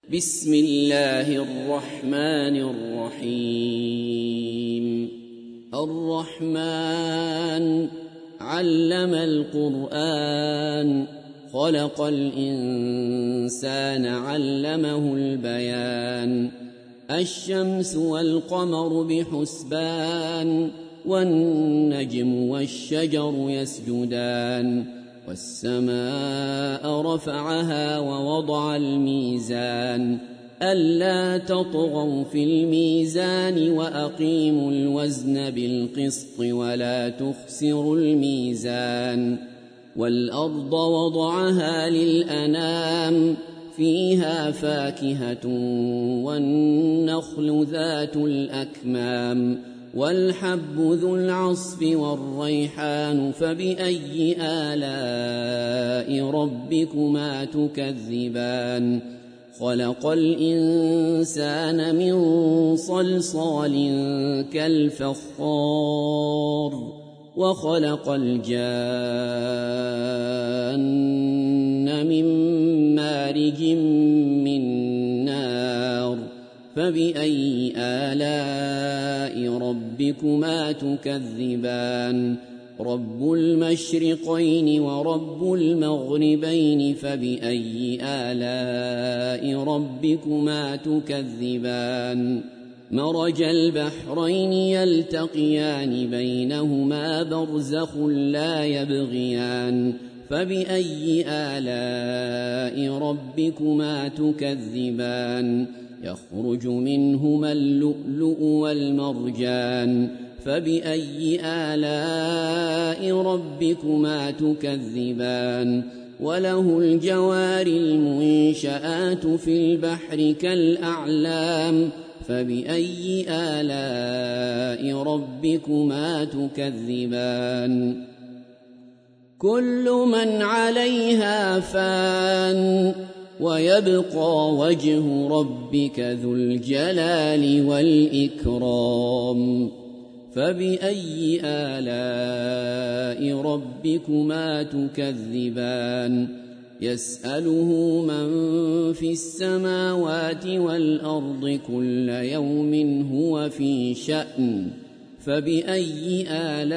بسم الله الرحمن الرحيم الرحمن علم القرآن خلق الإنسان علمه البيان الشمس والقمر بحسبان والنجم والشجر يسجدان والسماء رفعها ووضع الميزان ألا تطغوا في الميزان وأقيموا الوزن بالقسط ولا تخسروا الميزان والأرض وضعها للأنام فيها فاكهة والنخل ذات الأكمام والحب ذو العصف والريحان فبأي آلاء ربكما تكذبان خلق الإنسان من صلصال كالفخار وخلق الجان من مارج من نار فبأي آلاء ربكما تكذبان رب المشرقين ورب المغربين فبأي آلاء ربكما تكذبان مرج البحرين يلتقيان بينهما برزخ لا يبغيان فبأي آلاء ربكما تكذبان يخرج منهما اللؤلؤ والمرجان فبأي آلاء ربكما تكذبان وله الجوار المنشآت في البحر كالأعلام فبأي آلاء ربكما تكذبان كل من عليها فان ويبقى وجه ربك ذو الجلال والإكرام فبأي آلاء ربكما تكذبان يسأله من في السماوات والأرض كل يوم هو في شأن فبأي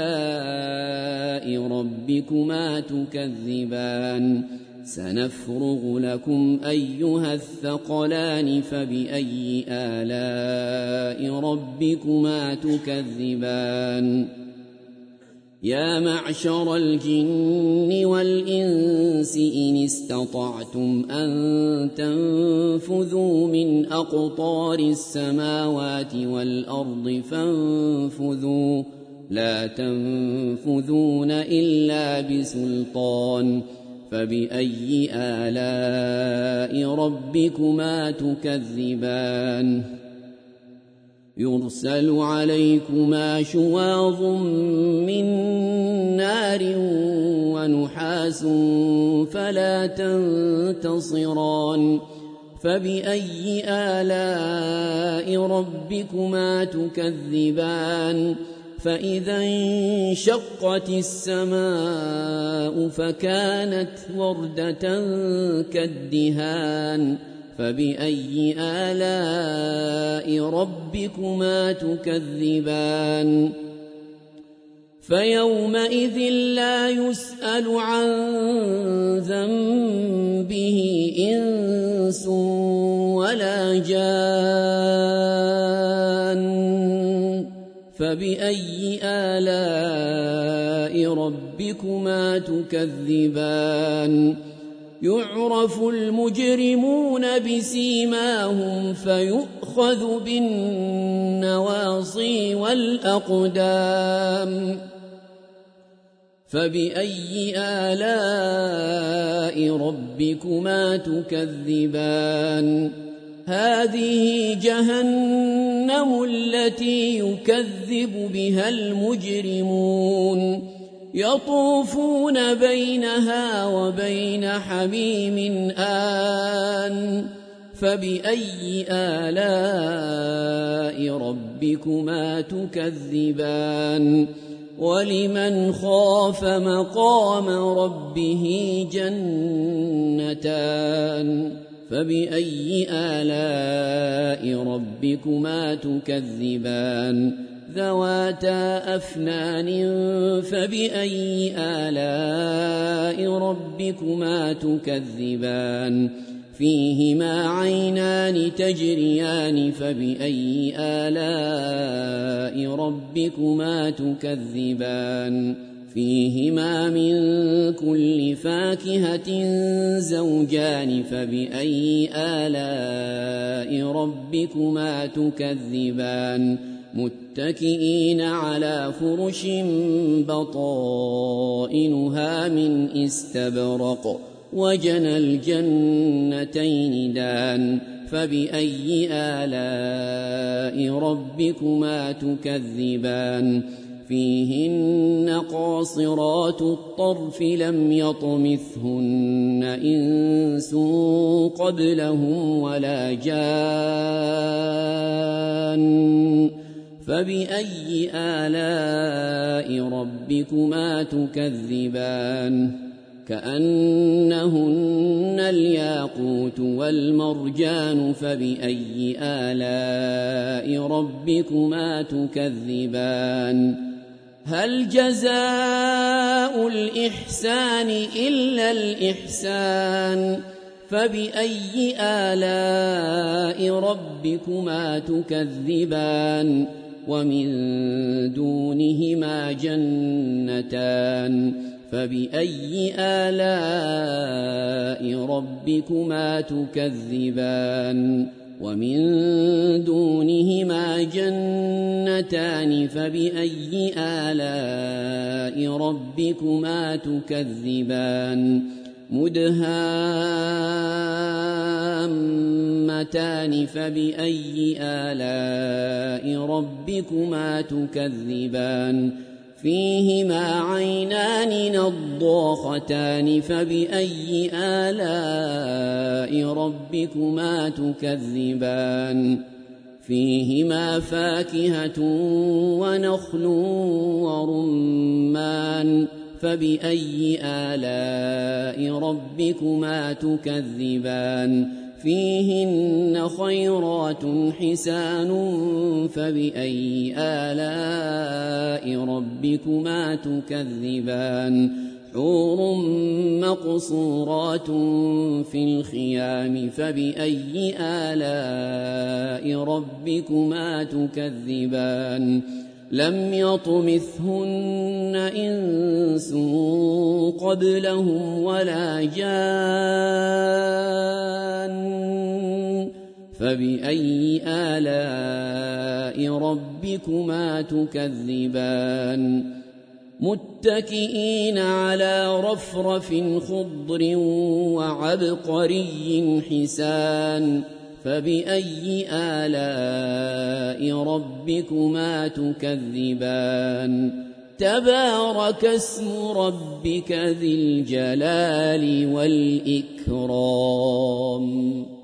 آلاء ربكما تكذبان سنفرغ لكم أيها الثقلان فبأي آلاء ربكما تكذبان يا معشر الجن والإنس إن استطعتم أن تنفذوا من أقطار السماوات والأرض فانفذوا لا تنفذون إلا بسلطان فبأي آلاء ربكما تكذبان يرسل عليكما شواظ من نار ونحاس فلا تنتصران فبأي آلاء ربكما تكذبان فإذا انشقت السماء فكانت وردة كالدهان فبأي آلاء ربكما تكذبان فيومئذ لا يسأل عن ذنبه إنس ولا جان فبأي آلاء ربكما تكذبان يعرف المجرمون بسيماهم فيؤخذ بالنواصي والأقدام فبأي آلاء ربكما تكذبان هذه جهنم التي يكذب بها المجرمون يطوفون بينها وبين حميم آن فبأي آلاء ربكما تكذبان ولمن خاف مقام ربه جنتان فبأي آلاء ربكما تكذبان ذواتا أفنان فبأي آلاء ربكما تكذبان فيهما عينان تجريان فبأي آلاء ربكما تكذبان فيهما من كل فاكهة زوجان فبأي آلاء ربكما تكذبان متكئين على فرش بطائنها من استبرق وجنى الجنتين دان فبأي آلاء ربكما تكذبان فيهن قاصرات الطرف لم يطمثهن إنس قبلهم ولا جان فبأي آلاء ربكما تكذبان كأنهن الياقوت والمرجان فبأي آلاء ربكما تكذبان هل جزاء الإحسان إلا الإحسان فبأي آلاء ربكما تكذبان ومن دونهما جنتان فبأي آلاء ربكما تكذبان ومن دونهما جنتان فبأي آلاء ربكما تكذبان مدهامتان فبأي آلاء ربكما تكذبان فيهما عينان نضاختان فبأي آلاء ربكما تكذبان فيهما فاكهة ونخل ورمان فبأي آلاء ربكما تكذبان فيهن خيرات حسان فبأي آلاء ربكما تكذبان حور مقصورات في الخيام فبأي آلاء ربكما تكذبان لم يطمثهن إنس قبلهم ولا جان فبأي آلاء ربكما تكذبان متكئين على رفرف خضر وعبقري حسان فبأي آلاء ربكما تكذبان تبارك اسم ربك ذي الجلال والإكرام